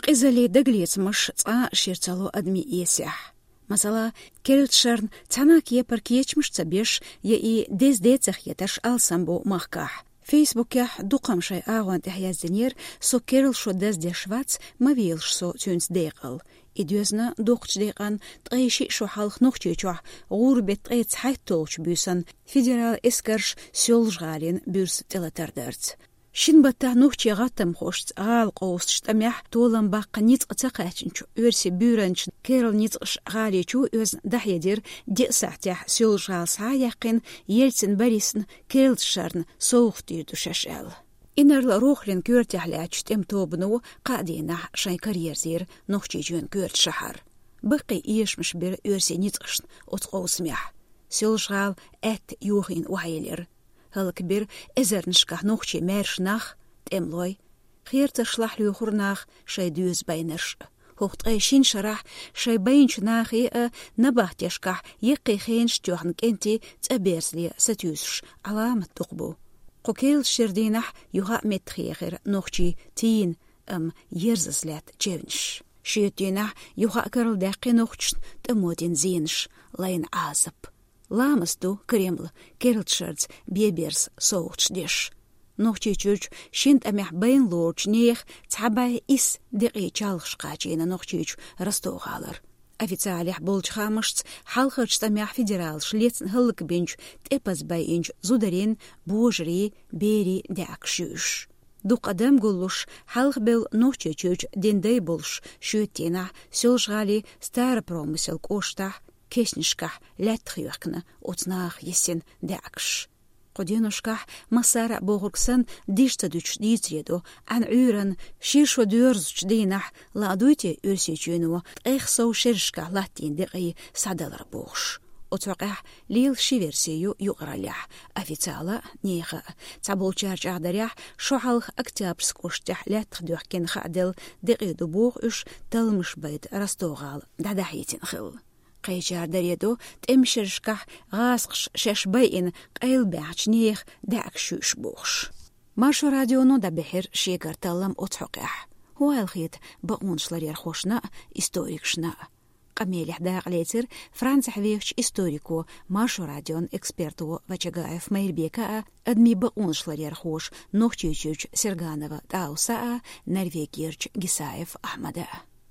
قزلي دقليت مش شيرتالو أدمي يسح مثلا كيلت شرن تناك يبركيش مش تبيش يأي ديز ديتخ يتش ألسنبو مخكاح فيسبوك يح دوقم شي آغوان تحيا زنير سو كيرل شو داز دي شواتس ما ويلش سو تونس ديقل إدوزنا دوقش ديقان تغيشي شو حالخ نوختيوش غوربت تغيت حيتولش بيسن فيدرال إسكرش سيولش غالين بيرس تلاتردرت شين بطا نوختي غاتم خوشت غال قوستش تميح طولن باقا نيتق تقاتنشو ورسي بيرنش كيرل نيتقش غاليشو يوزن دحيدير دي ساعتيح سيولش غال سايقين يلتن بريسن كيرل شرن سوختي دوشاشال إنر روخلين كورتيح لاتش تم توبنو قادينح شاي كارير زير نوختي جون كورت شهر بقي إيش مش بير ورسي نيتقشن أتقو سميح سيولش غال يوغين وحيلير هالكبير إزر نشكح نوختي مارش ناخ تملوي خير تشلح ليوخر ناخ شاي دوز بينرش هوخت غيشين شرح شاي بينش ناخي نباه تشكح يقي خينش جوهن كنتي تأبيرس لي ستيوسش علامة تقبو قوكيل شردينح يوها متخيخر نوختي تين يرزسلات جيونش شيوتينح يوها كرل داقي نوختش تمودين زينش لاين عازب لامستو كريمل كيرلتشردز بيبيرس صوتش ديش نوختي تشوش شينت أميح بين لورج نيخ تعباي إس دقي تشالخش قاچينا نوختيش رستو غالر أفيتاليح بولج خامشت حالخرش تميح فيدرال شليتن هلك بينج تيباز باي إنج زودرين بوجري بيري داكشوش دو قدم قلوش حالخ بيل نوختي تشوش دين داي بولش شوتينا سولش غالي ستار بروميسل كوشتاح كيشنشكح لا تخيوكنا وتناخ يسين داكش قدينوشكح مسارع بوغركسن ديشتا دوش ديتريدو عن عورن شيرشو دورزوش دينح لا دويتي يرسي جونو ايخسو شيرشكح لاتين دقي سادلر بوغش وتوقع ليل شيفيرسيو يقراليح أفيتالا نيخا تابول جارج عدريح شوحالخ أكتابرس كوشتح لا تخدوح كين خادل دقي دو بوغش تلمش بيد رستوغال دادحيتين خل قيجار دريدو تمشرشكح غاسقش شش باين قيل باعش نيخ داك شوش بوخش ماشو راديو نو دا بحر شيقر تلم اتحقح هو الخيط بقونش لرير خوشنا استوريكشنا قميلح داق ليتر فرانس حويخش استوريكو ماشو راديون اكسبرتو وچاгаев ميربيكا ادمي بقونش لرير خوش نوختيوچ سرганова тауса норвегиерч гисаев ахмада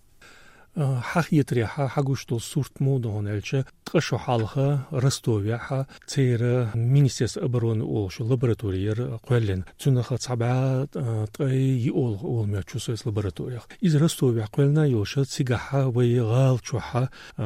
حخيت ريحة حقوشتو صورت مودون الچه قشو حالها رستويا تير مينيسيس ابرون اولش لابراتورير قولن تنخ صبعا طي اول ميچوسس لابراتوريا از رستويا قولنا يوش سيغها وي غال چوها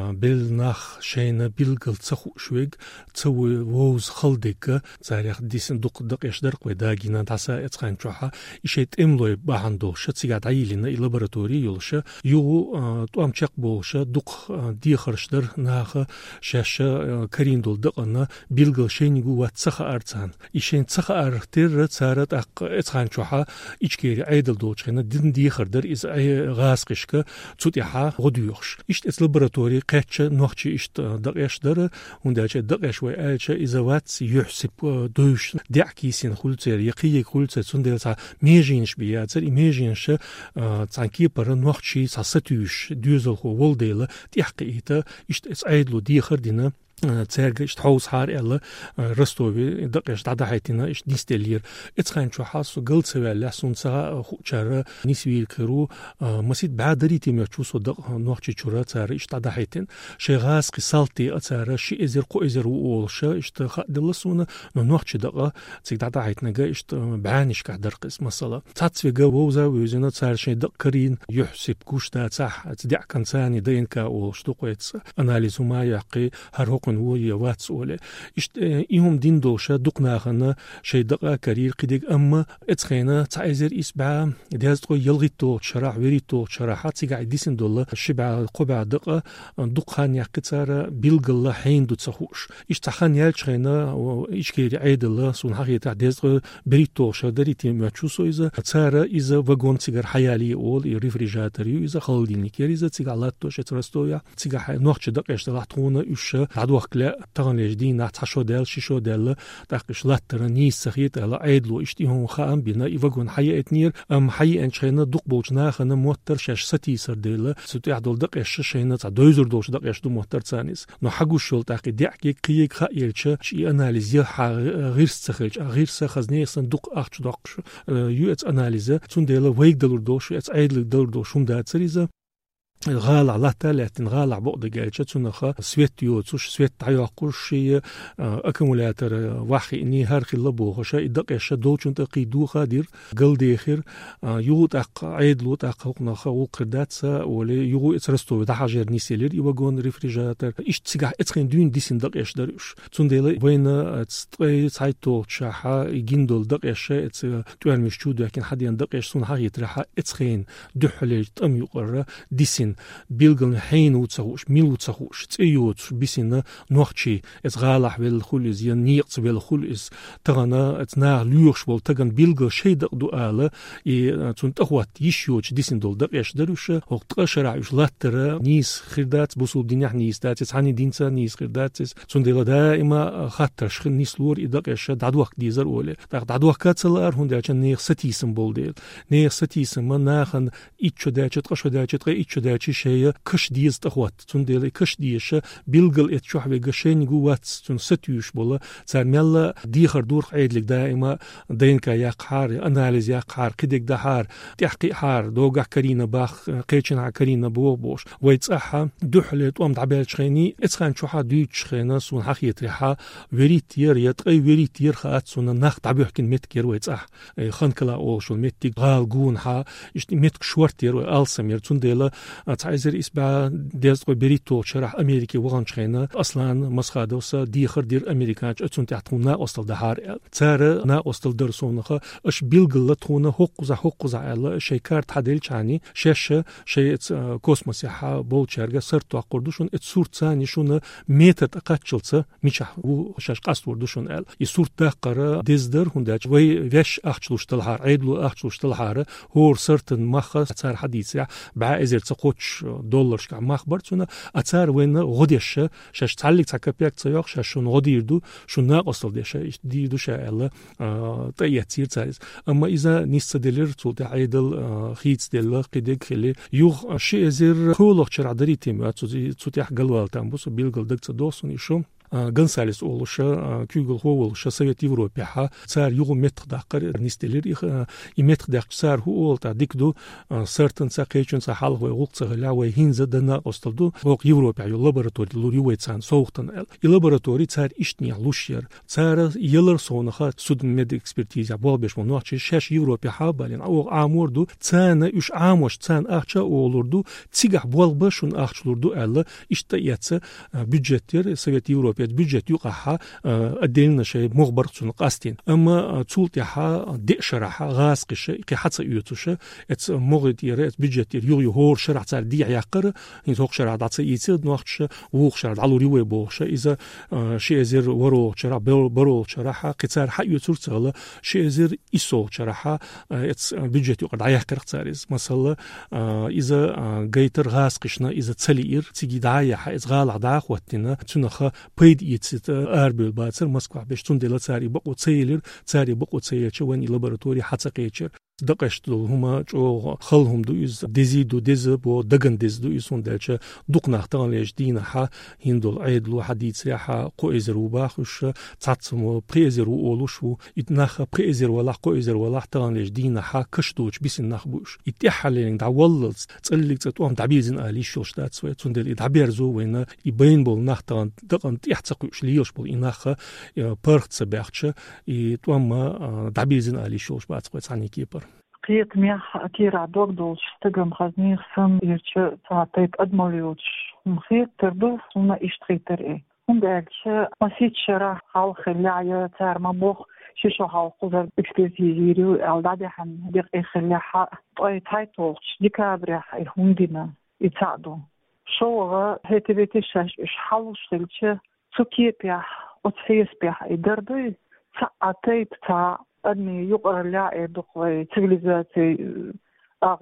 بلنخ شين بيلگل تصخوشويگ تو ووز خلدك زاريخ ديسن دق يشدر قداگينا تاسا اتخان چوها اشيت املوي باهندو شتسيغا دايلين لابراتوري يولش يو أمشق بولشة دق ديخرشدر ناخ شاشة كريندول دقنا بيلغل شينيغو واتسخ أرتان إشين تسخ أرتر تسارت اتخان شوحا إشكيري عيدل دولشينا دين ديخردر إز أي غاسقشك تسوتيحا غدويوش إشت إس لابراتوري قاتش نوخشي إشت دقيشدر ونداش دقيشوي آيش إذا واتس يحسب دوش دعكيسين خلتر يقيي خلتر تسندلتا ميجينش بياتر إميجينش تانكي برا نوخشي ساساتوش دوزل خو ولديلا تحقيقه إشت إس عيدلو ديخر دينا تسرق إشت حوز حار إلا رستوي دقيش دعدحيتنا إشت ديستيلير إتخان شو حاسو قلت سوالله سونسا خوشارة نسويل كرو مسيد بعدري تيميرشو صدق نوخشي شورا تسار إشت دعدحيتن شي غاز قصالتي أتسار شي إزر قو إزر وولشا إشت خدلسونا نوخشي دقا تسيق دعدحيتنا قا إشت بعانيش كحدر قس مسألة تاتسوي ووزا ويزينا تسار شي دق كرين يحسب كوشتا تاح تدع كنساني دينكا وشتوقيتس أناليزو ما يقي هرهق ويا واتس أولى إشت إيهم دين دوشة دقناخنا شيء دقة كرير قديك أما إتخينا تعيزر إسبع دهازتو يلغيتو شرح وريتو شرحات سيقع ديسن دولا شبع قبع دقة دقان يقتصار بيلغلا حين دو تسخوش إشتخان يالشخينا وإشكيري عيد الله سون حقيقة دهازتو بريتو شدريتي ماتشوسو إذا تسارة إذا وغون سيقر حيالي أول ريفريجاتريو إذا خلديني كير إذا تيقع لاتو شترستويا تيقع نوخش دقة يشتغطونا إش دادوك لا تغنيج دينا تحشو دال شيشو دال تاقش لاتر نيس سخيت على عيدلو اشتيهم خام بنا يفقون حي اتنير ام حي انشينا دق بوجنا خنا موتر شاش ستي سر ديل ستي عدل دق اش شينا تا دوزر دوش دق اش دو موتر تانيس نو حقو شول تاقي ديعكي قيق خايلش شي اناليز غير سخلش غير سخزني صندوق اخش دقش يو ات اناليز تون ديل ويك دلور دوش ات عيدل دلور دوشوم دا تسريزا غالع لا تالتين غالع بقد جالشة تنخا سويت يوتش سويت عياقوش شيء أكمولاتر واحد إني هرخي لبوه شيء دقيش دوتشون تقيدو خادير قل ديخير يوت عيد لوت حقنا وقردات سا ولي يو اترستو ده حاجر نيسيلر يوجون ريفريجاتر إيش تسجع اتخين دون ديسين دقيش دروش تندل وين تستقي سايتو شاحة يجندل دقيش ات توان مشجود لكن حدين دقيش سون حاجة رحا اتخين دحلج تأم يقرر ديسين بيلغن حين وتصوش ميل وتصوش تيوت بيسنا نوختشي اتغالح بالخلز ينيقص بالخلز تغنا اتنا ليوش بول تغن بيلغ شي دو آلا تنتخوات يشيوش ديسن دول دقيش دروش وقت قشرع يش لاتر نيس خردات بوصول دينيح نيس داتس عني دينسا نيس خرداتس تندل دائما خاطر شخن نيس لور إدقيش دعدوك ديزر أولي دعدوك كاتسلار هون داچن نيخ ستيسم بول ديل نيخ ستيسم من ناخن إيتشو داچت قشو داچت غي إيتشو داچي شيء كش ديز تخوات تندل كش ديش بيلغل اتشوح بيغشين جوات تن ستيوش بولا ترميلا ديخر دور عيدلك دائما دينكا يقحار اناليز يقحار قدك دحار تحقيق حار دوغا كرينا باخ قيچنا كرينا بوبوش ويتصحا دحلت وام دعبال شخيني اتخان شوحا دوتش خينا سون حقيت ريحا وريتير يتقي وريتير خات سون نخ دعبوحكن متكير ويتصح خنكلا اوشو متك غالغون ها اشتي متك شورتير والسمير تندل تعزر اسبع ديز بريتو شرح امريكي وغان شخينا اصلا مسخادوسا ديخر دير امريكانش اتون تحتونا اوستل دهار تار نا اوستل درسونخه اش بيلغل تخونا حقوزا على شيكار تعديل چاني شش شي كوسموس يحا بولچرغا سرتو قردوشون ات صورت ثاني شون ميتت اقچلص ميچح و شش قاست وردوشون ال يصورت دقر ديزدر هونداچ وي وش اخچلوشتلهار عيدلو اخچلوشتلهار هور سرتن مخ صار حديث بع ازر تقوش دولار شكا مخبر تونه اتار وين غديش شش تعلق تكبيك تياق ششون غديردو شون ناقصل ديش ديدو شاء طياتير تايز اما اذا نيستدلر تو عيدل خيت دل قدك خلي يوغ شي ازر خولق شرعدري تيم تو تيح قلوال تامبوس بيلقل دكت دوسون يشوم Гонсалес олуша, Кюгл Хоулша, Совет Европе, ха, царь юго метхдакар, нистелер, и метхдак царь хуолта, дикду, сертен цакечен цахалве, улцагаляве, хинза дана осталду, вок Европе, ю лабораторий, луривецан, соухтан эл. И лабораторий царь иштния лушьер, царь елер сонаха, судн медэкспертиза, болбеш монуачи, шеш Европе хабалин, ог амурду, цана уш амош, цан ахча олурду, цигах болбешун ахчлурду эл, ишта яца бюджеттер, Совет Европе, بيجت يقعها أدينا شيء مغبر سنقاستين أما تولتها دشرها غاسقش كي حتى يوتش ات مغد يرات بيجت يو هور شرع تاع دي يقر يتوق شرع تاع يتسد نوخش ووخ شرع على ريوي بوخش إذا شيء زر ورو شرع برو شرعها قطار حق يوتر تغلا شيء زر إسو شرعها ات بيجت يقعد يقر تاريز مثلا إذا جيتر غاسقشنا إذا تسلير تيجي دايا حيز غالع داخ وتنا تنخ بيد يتسيت أربيل باتر مسكوا بيشتون دلا تاري بقو تسيلر تاري بقو تسيلر وين لابوراتوري حتى قيتشر دقشتو هما جو خلهم دو إز ديزيدو ديزب و دقن ديزدو إسون دالشا دقنا تغليش دينا حا هندول عيدلو حديث حا قو إزرو باخش تاتسمو بريزرو أولوشو إتناخ بريزر ولا قو إزر ولا تغليش دينا حا كشتوش بيسن نخبوش إتحالين دعواللز تسألك تتوام دعبيزن آلي شوشتات سوية تندل إدعبيرزو وين يبين بول ناخ دقن تيحتقوش ليوش بول إناخ برخت سباختش إتوام دعبيزن آلي شوش بات سوية تعني كيبر قيت ميح أكير عدوك دولش تقم خزنيخ سن يرشو تعطيت أدموليوش مخيط تردو وما إشتغيتر إيه هم دالش مسيت شرح حال خلاعية تار مبوخ شو حال قدر إكسبرتيزيريو ألدادي حن ديق إخلاحة طاي تايتولش ديكابريح إيهم دينا يتعدو شوغا هيتي بيتشاش إش حالوش تلش سوكيبيح وتحيس بيح إدردو تعطيت تا أني يقرأ لا دقوي تغليزاتي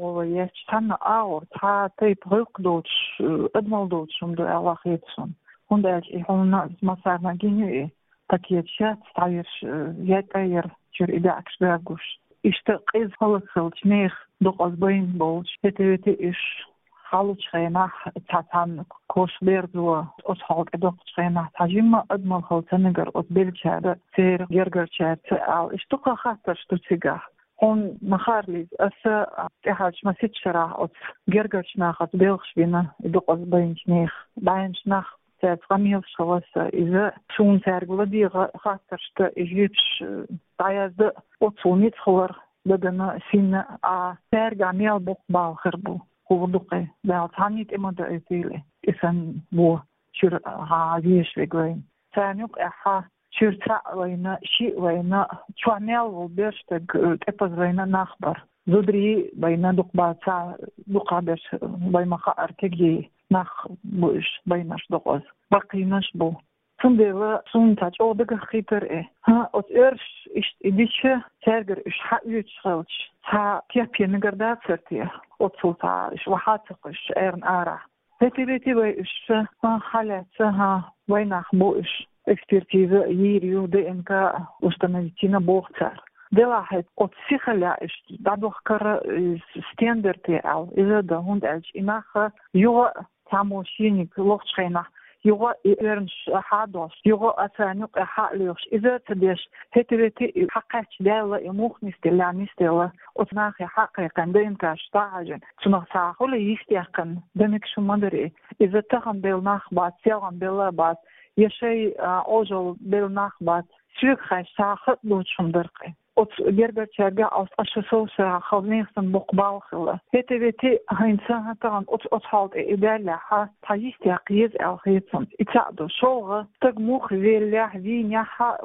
أغويش تانا أغور تا تيب غيق دوتش أدمال دوتش مدو ألاخيتسون هنداش إحنا مسارنا جيني تكيتشات تعيش يتغير شر إذا أكشباغوش إشتقيز خلص نيخ دقز بين بولش هتوتي إش خالص خيناح تعتان كوش بيرزوا أصحاب إدق خيناح تجمع أدمل خلصنجر أتبيل هذا سير يرجع شات أو إشتقى خاطر شتوتيجا هون مخارلي أسا كهاج ما سيتشرا أت يرجعش ناخد بيلش بينا إدق بين نيخ بينش ناخ تغميل شخص إذا شون سارجلا دي خاطر شت إجيبش تعياد أتصونيت خور بدنا فينا سارج عميل بقبال خربو هو دقة ده تانيت إما ده إثيله إسان بو شر عاديش بقولين ثانيك إحا شر تاع وينا شيء وينا شوانيل وبيرشتك تبز وينا نخبر زودري بينا دقبا تاع دقابش بيما خار تجي نخ بوش بيناش دقوز بقيناش بو تندل سونتاج أو دقة خيتر إيه ها أتقرش إديش تاجر إش حقيقش خالش ها كيف نقدر ترتيه أتصلتا إش وحاتقش إيرن آرا بيتي وإش حالاتها ويناخ بوش إكسبرتيزة يريو دي إنكا وستمجتنا بوغتار دي واحد أتسيخلا إش دادوخ كار ستاندر تيعو إذا ده هند ألش إناخ يوغ تاموشينيك لوغش خيناخ يوغ إيرنش حادوش يوغ أتانيق حقليوش إذا تبيش هتريتي حقاتش دالة إموخ نستيلا نستيلا أتناخي حقي كان دين كاش تاعجن تناخ ساقول يستيقن دمك شو مدري إذا تغن بالناخ بعد سيغن بالله بعد يشي أوجل بالناخ بعد سيغ خاش ساقط دوشم درقي أت جربت شجع أو أشوفه خلنيخن بقبال خلا هتبتي هينسان تغن أتحط إدالة ح تجيست يقيز أو خيطن إتعدو شوغ تجموخ ويله وين ح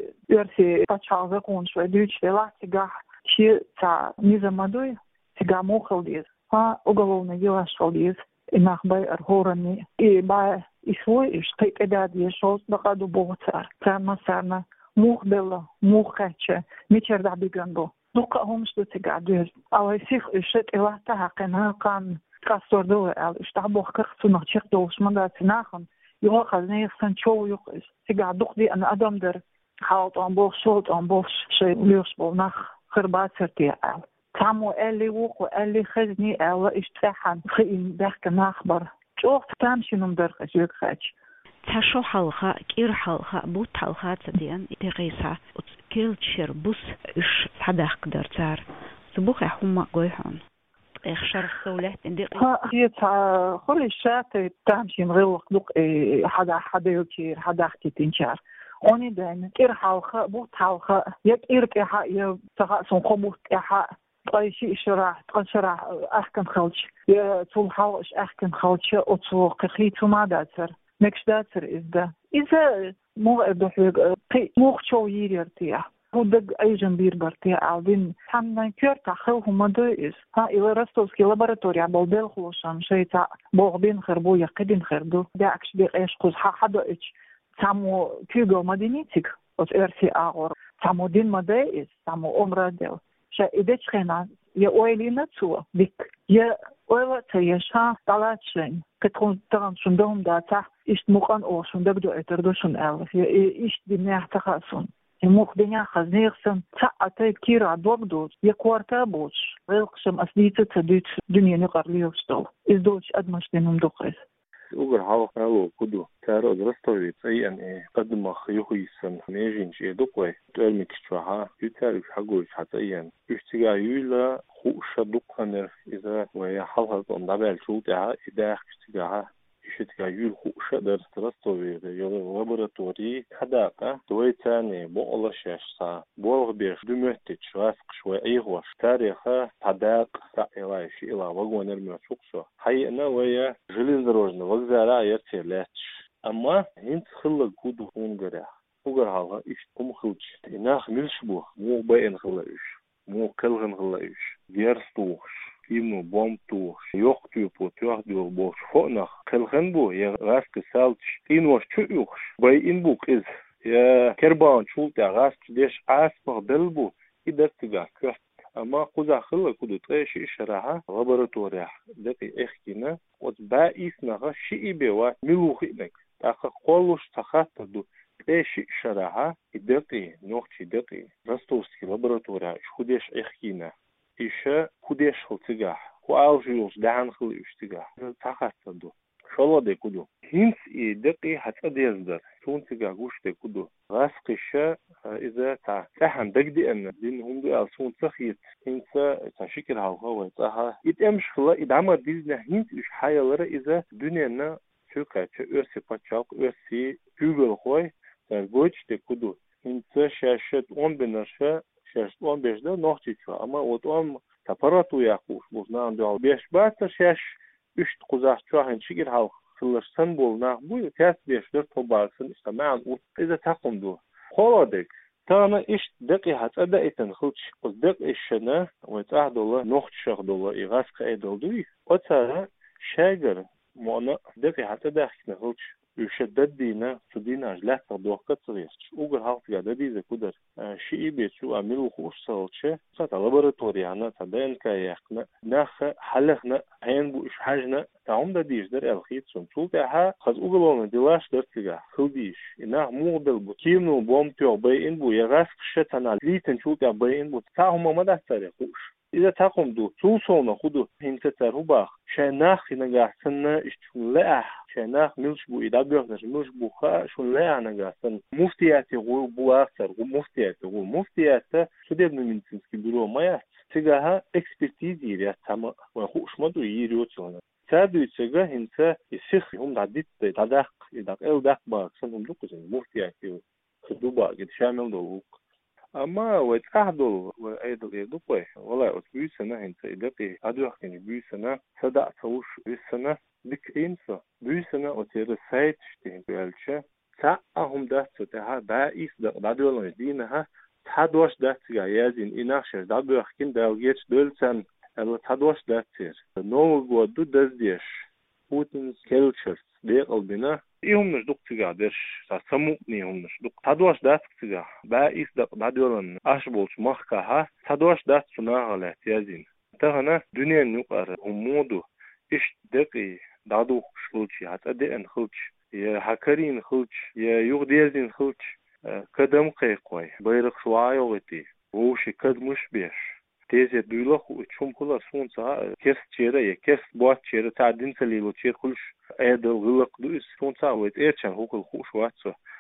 ويرسي تشعر قون شوي دوش لا تجاه شيء تا نزمدوي تجاه موخلديز ها أقولون يواش خلديز إنك باي أرهورني باي إسوي إشتى إداد يشوز بقدو بوتر كما سرنا موخ بلا موخاتش ميتر دا بيجنبو دوكا همش بتقعدوز أو يسيخ إشت إلا تحقنها كان كاستور دو أل إشتعبوخ كختو نغتشيخ دوش من دا تناخن يوخ نيخسن شو يوخ تقعد دوخدي أنا أدم در حاوت أنبوخ شوت أنبوخ شي ليوش بولناخ خربات سرتي أل تامو ألي ووخ وألي خزني أل إشتاحن خيين داخك ناخبر شوخ تامشي نمدرخ جيك خاتش تشو حلقة كير حلقة بوت حلقة تدين تغيسا كيل تشير بوس إش حداخ قدرتار سبوخ حوما قويحون إخ شرخ سولات اندقي هي خل الشات تامشي نغلق دوق حدا يوتير حدا اختي تنشار أوني دين كير حلقة بوت حلقة يك إيرك إحا يتغاسون قبوت إحا طيشي إشراح تقشراح أحكم خلش يطول حلقش أحكم خلش أطول قخيتو ما داتر نكش داتر إذا مو أدوحيق موخ شو يرتيح هو دق أي جنبير برتيح عالدين حمنا كيرتا خلهم مدوئيس ها إلا رستوسكي لابراتوريا بالبيل خلوشان شيتا بوغبين خربو يقدين خربو داكش دي إيش قوز حدا إيش تامو كيغو مدينيتك أت إرسي آغور تامو دين مدوئيس تامو أمرا ديل شا إدتش خينا يا أويلي نتسوا بك يا أويلا تيشا طلاتشين كتكون تغن شندهم داتا إشت مقان أو شندبدو إتردو شن ألف إشت دميح تخاسون الموخ دنيا خزنيغسن تاعتي كيرا دوبدوز يكوارتا بوش غيلقشم أسديتا تديت دنيا نقر ليوستو إزدوش أدمش دينهم دوخيس ugar halqaalo kudu taaro drastovi ay an qadma khiyuhisan neejin sheeduqay termikshwaha yutaru xagu xatayan ishtiga yula khusha duqaner ida waya halqa ndabal shuutaha ida ishtiga ishtiga yul khusha drastovi yolo laboratori hadaqa toytani bo'la shashsa bolgbesh dumette chwas qshwa ayghwash tarixa hadaq sa'ila shi ila wagwaner masukso hayna waya железнодорожный вокзала يرتلاتش أما هنت خلق كودو هونجرا هونجر هذا إيش كم خلش إناخ ملشبو مو باين خلاش مو كلغن خلاش ديرستوش إنه بومتوش يوختيو بوتيوه ديو بوش فوقنا كلغن بو يا غاسك سالتش إنوش تشويوش باين بوك إز يا كربان شولتا غاسك ديش عاسبه بلبو إدر تجاك أما قزع خلا كودو تغيش إشراها لابراتوريا دقي إخكينا وتبايسنا شيء بوا ملوخينك أخ قولوش تخاطدو إيش شرعها يدقي نوختي دقي رستوسكي لابراتوريا خودش إخكينا إيش خودش خلتجاح وأوجيوش دعان خل إشتجاح تخاطدو شاء الله كدو هنس دقي حتى يزدر شون تجاهوش كدو غاسقشة إذا تحن دقدي أن دين هم دو ألسون تخيط هنس تشكل هالهوا تها يتأمش خلا إذا عمل ديزنا هنس إيش حيالره إذا دنيانا شوكا تأرسي بتشاق أرسي جوجل خوي ترجوش كدو هنس شاشة أون بنرشة شاشة أون بيجدا نوختي شو أما وتأم تبراتو ياقوش بوزنان دو بيش بات شاش üç kuzakçıhan şigir halk kılırsan bolna bu ters beşler tobarsın işte man iza taqumdu qoladik tana iş daqiqat ada eten xulç qızdık işine ve tahdola noxtşaq dola iğas qaydoldu o tsara şagar mona daqiqat ada xulç يشددنا صدينا لا تضوق تصير وقر هالك قاعد دي كودر شيء بيتشو عملوا خوش صوتشه صار لابوراتوري أنا تبين كيحنا نخ حلقنا عين بو إيش حاجنا تعم ديش در الخيط سنتو كها خذ أقولون دلاش درتجا خلديش إنه مو بالبكيم وبوم تيو بين بو يغاس شتنا ليتن شو كبين بو تاهم ما ده تريقوش إذا تقوم دو توصلنا خدو هنت تروباخ شناخ نجاحنا إشتون لا شناخ ملش بو إذا بيرنش ملش بو خا شون لا نجاحنا مفتياتي غو بو أكثر غو مفتيات شديد من تنسكي برو ما تجاها إكسبرتيز يريا تما وخوش ما دو يريوتشون سادو تجاه هنت يسخ هم عديت تدق إذا دق باك سنهم دوكسن مفتياتي خدو باك شامل دو أما وتأهدل وأيضا يدقي ولا أتبوي سنة هنت إدقي أدوخ يعني بوي سنة صدق توش بوي سنة دك إنسا بوي سنة أتير سايت شتين بيالشة تأهم ده تتها بايس دادولا دينها تدوش ده تجايزين إناخش دادوخ كن دالجيش دولسن ألا تدوش ده تير نو قدو دزديش بوتنز كيلتشرز ديقل بنا إيهم نشدق تجادرش سموقني هم نشدق تدوش دات تجا بايس دادولن أشبولش مخكها تدوش دات سناغلا تيازين تهنا دنيا نقر همودو إيش دقي دادو شلوشي حتى دين خلش يا هكرين خلش يا يغديزين خلش كدم قيقوي بيرق شواي وغتي ووشي كدمش بيش تيزي دويلخ وچوم كلا سونسا كيس چيرا يا كيس بوات چيرا تعدين سليلو چير خلش ايدل غلق دويس سونسا ويت ايرچان هوكل خوش واتسو